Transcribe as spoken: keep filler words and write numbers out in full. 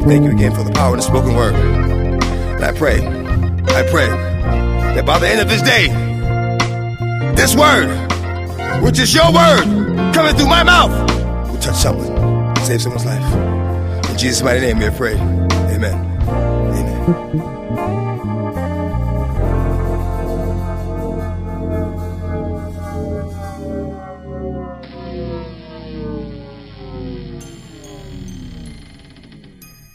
thank you again for the power of the spoken word. And I pray, I pray that by the end of this day, this word, which is your word, coming through my mouth, will touch someone, save someone's life. In Jesus' mighty name we have prayed. Amen. Amen.